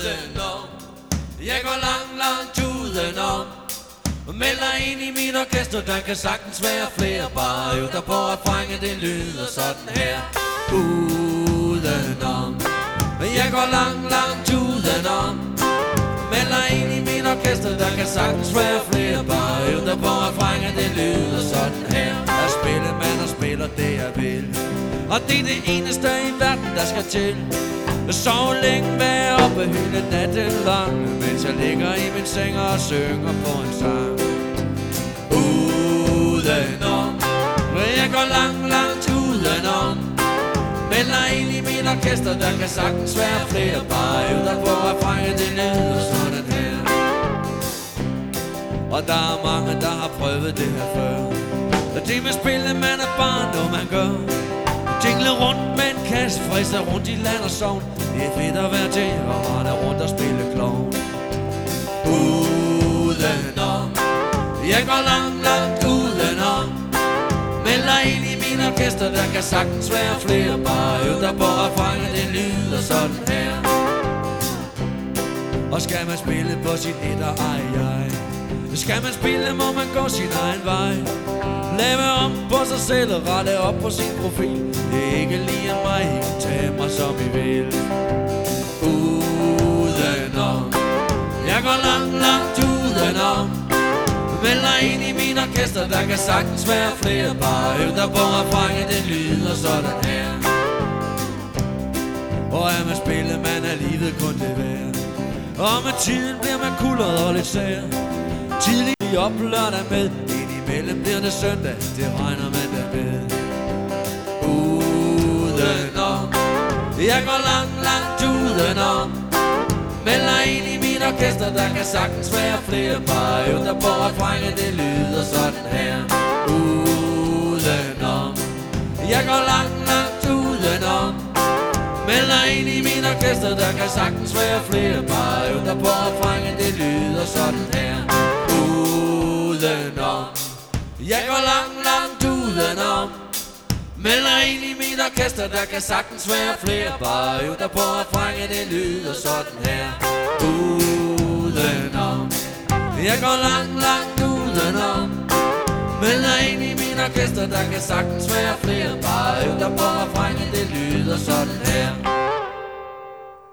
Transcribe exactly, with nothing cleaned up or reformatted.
udenom. Jeg går langt, langt udenom. Melder ind i mit orkester, der kan sagtens være flere. Bare øv dig på at fange det lyder sådan her. Udenom. Jeg går langt, langt udenom. Melder ind i mit orkester, der kan sagtens være flere. Bare øv dig på at fange det lyder sådan her. Jeg spiller, man og spiller det jeg vil. Og det er det eneste i verden, der skal til. Så længe være oppe hele natten lang, mens jeg ligger i min seng og synger på en sang. Udenom. Jeg går langt, langt udenom. Melder ind i mit orkester, der kan sagtens være flere. Bare øv dig på at fange det lyder sådan her. Og der er mange, der har prøvet det her før. Og det med spille, man er bare noget man gør. Jingle rundt med en kasse, frisser rundt i land og sovn. Det er fedt at være til, og rende rundt og spille klovn. Udenom. Jeg går langt, langt udenom. Melder ind i min orkester, der kan sagtens være flere. Bare øv dig på at fange det lyder sådan her. Og skal man spille på sit et og ej, ej. Skal man spille, må man gå sin egen vej. Lave om på sig selv og rette op på sin profil. Det er ikke lige af mig, I kan tage mig som I vil. Udenom. Jeg går langt, langt udenom. Melder ind i min orkester, der kan sagtens være flere. Bare øv dig på at fange det lyder sådan her. Og er man spillet, man er livet kun det værd. Og med tiden bliver man kuldret og lidt sær. Tidlig op lørdag med, indimellem bliver det søndag. Det regner man da med. Udenom. Jeg går langt, langt udenom. Melder ind i mit orkester, der kan sagtens være flere. Bare øv dig på at fange det lyder sådan her. Udenom. Jeg går langt, langt udenom. Melder ind i mit orkester, der kan sagtens være flere. Bare øv dig på at fange det lyder sådan her. Udenom. Jeg går langt, langt udenom. Melder ind i mit orkester, der kan sagtens være flere. Bare øv dig på at fange det lyder sådan her. Udenom. Jeg går langt, langt udenom. Melder ind i mit orkester, der kan sagtens være flere. Bare øv dig på at fange det lyder sådan her.